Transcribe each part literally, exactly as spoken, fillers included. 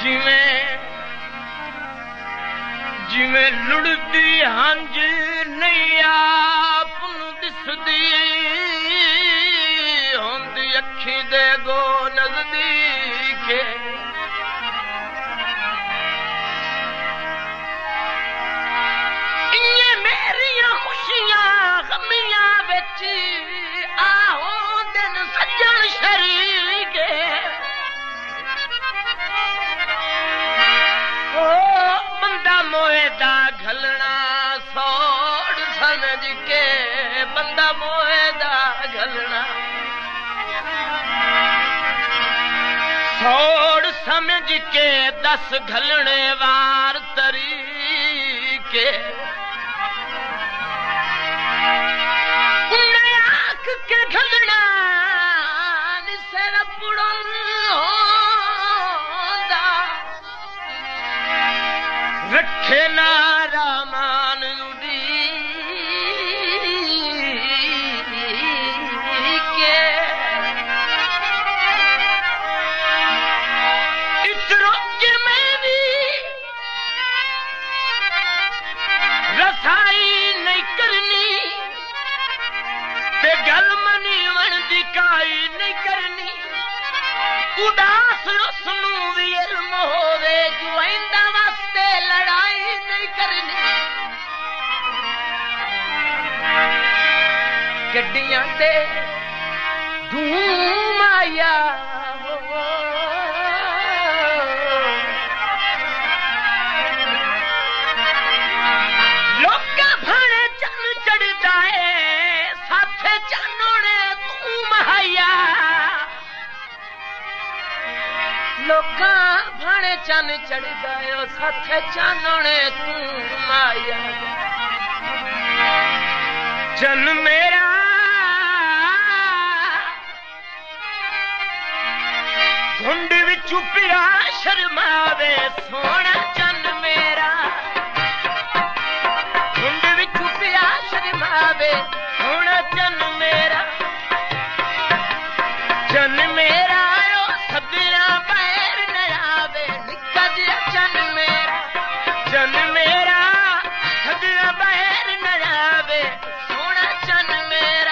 जिमें जिमें लुड़दी हंज नहीं आप दिसदी होंदी अखी दे गो नजदीक इन्ने मेरिया खुशियां गमियां विच आओ दिन सज्जन शरीक बंदा मोए दा घलना सोड़ समझ के बंदा मोए दा घलना सोड़ समझ के दस घलने वार तरीके उन्हें आंख के घलना निसर पुड़न रखे ना रामान उड़ी के इतरो के मैं भी रसाई नहीं करनी ते गल मनी वन दिखाई नहीं करनी उदास उसनू भी इल्म होवे जुआइंदा वास्ते लड़ाई नहीं करनी गड्डियां ते धूम आया लोका भाने चन चढ़दा है साथे चानोने तू महाया लोका भाने चन चढ़दा है साथे चानोने तू माया चन मेरा घुंड विचू पिया शर्मावे सोना चन मेरा घुंड विचू पिया शर्मावे सोना चन मेरा चन मेरा आयो सदिया पैर न आवे निका जिया चन मेरा चन मेरा सदिया पैर न आवे सोना चन मेरा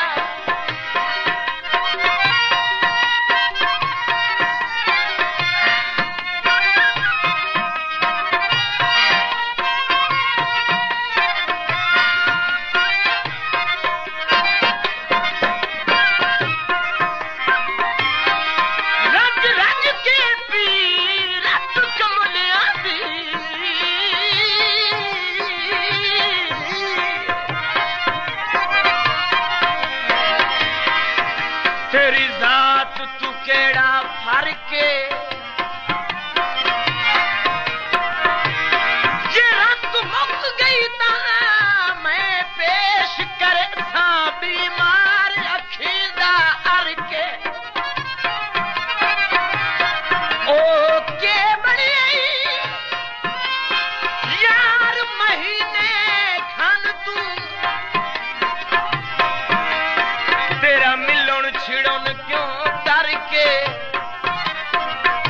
तेरी जात तू केड़ा फर्क जे रात मुक गई ता मैं पेश कर सा बीमार अखी दा अरके ओ के बड़ी यार महीने खान तू तेरा मिलन छिड़न क्यों डर के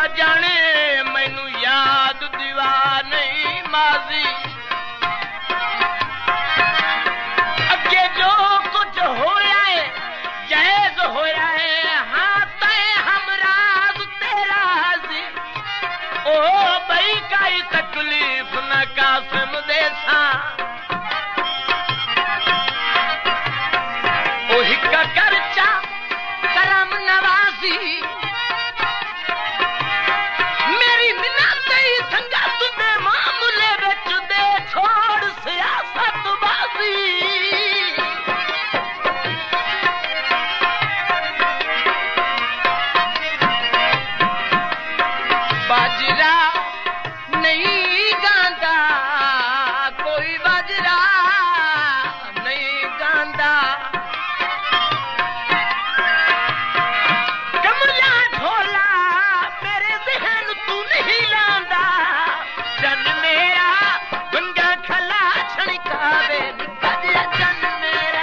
जाने मैनू याद दीवा नहीं माजी अगे जो कुछ होया है जायज होया है हाँ तय हमराज तेरा सी ओ बई काई तकलीफ न कासिम देसा ओ हिक्का करचा करम नवाजी मेरी मिन्नत ही संगत दे मामले विच दे छोड़ सियासत बाजी बाजरा नहीं गांदा कोई बाजरा नहीं गांदा कमला ढोला मेरे जहन तू नहीं लांदा जन मेरा गंगा खला छणकावे निकलिया जन मेरा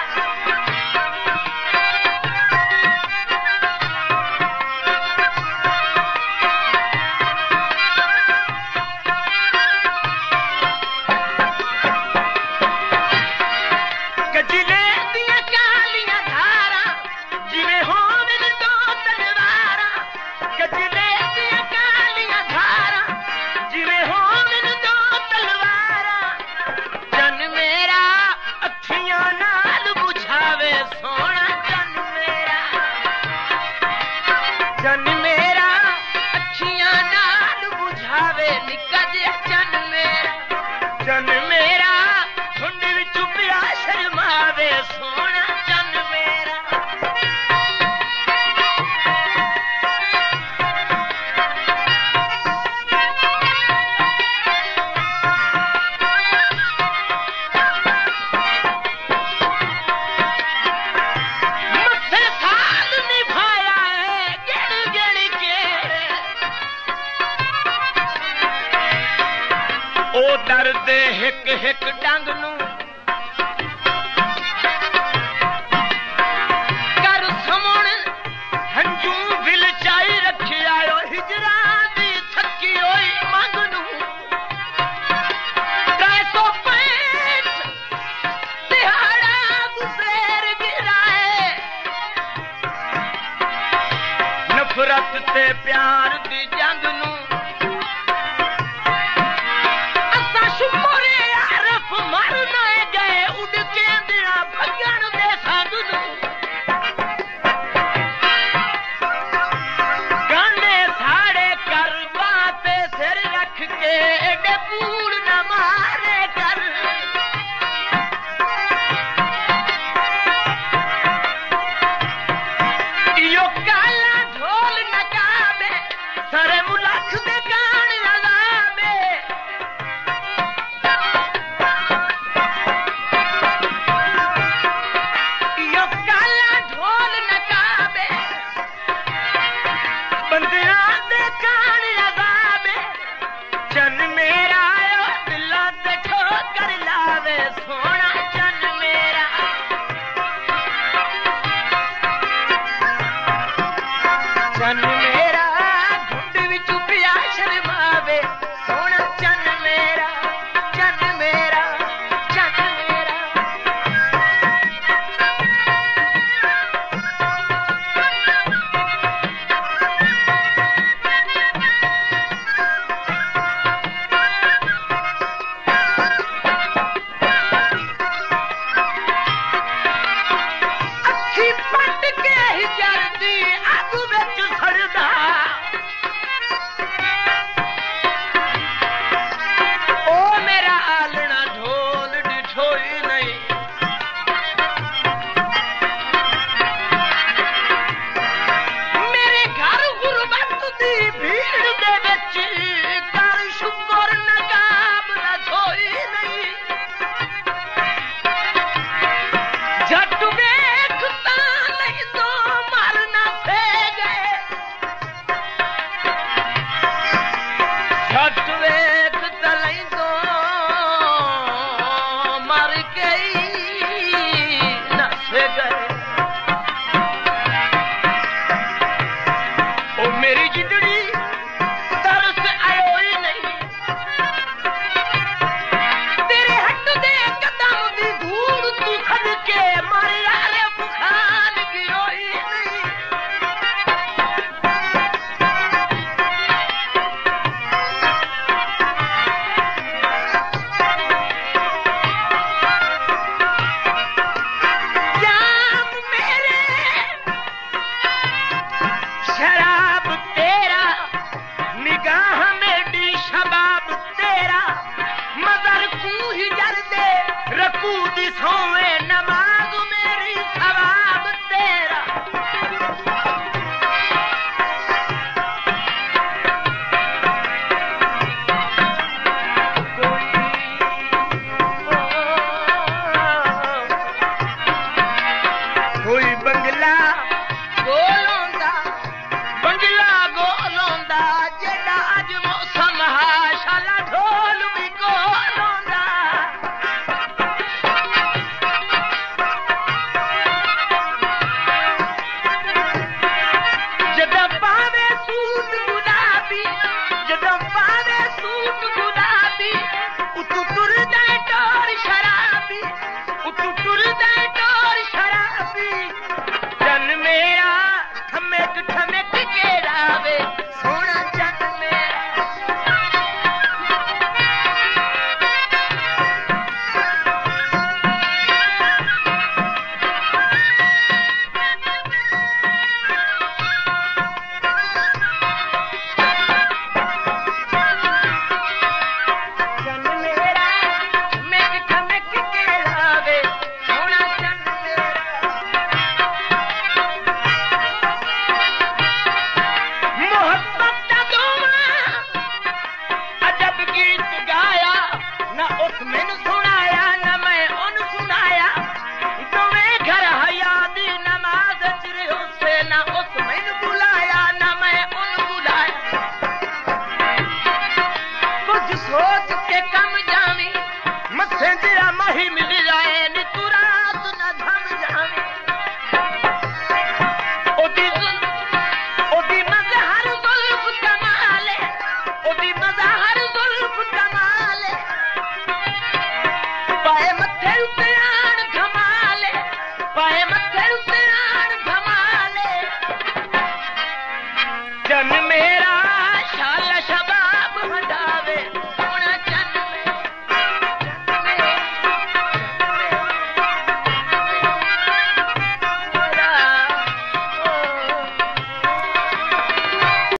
गजले दिया कालियां धारा जिवें होवन दो तलवारा गजले दिया कालियां धारा जिवें होवन दो तलवारा जन मेरा अखियां नाल बुझावे सोना जन मेरा जन मेरा अखियां नाल बुझावे निक्का जिहा जन मेरा जन मेरा झुंड विच पिया शर्मावे सोना जन मेरा मत्थे साल निभाया है गिण गिण के ओ दर्द हिक हिक डंग नू कर समण हंजू विल चाई रखिया ओ हिजरा दी थकी होई मंग नू त्रै सौ पैंठ दिहाड़ा गुजर गिराए नफरत ते प्यार दी जंग नू असा शुक्रे आरफ मर ना गए उड़ के दिया भगन दे संग नू गाने साड़े कर बाते सिर रख के एडे पूड़ न मारे कर यो काला ढोल नकाबे सरे मुलख दे गान लगाबे यो काला ढोल नकाबे बंदियां दे गान लगाबे जन मेरा ओ दिला ते ठोकर लावे सोना जन मेरा जन मेरा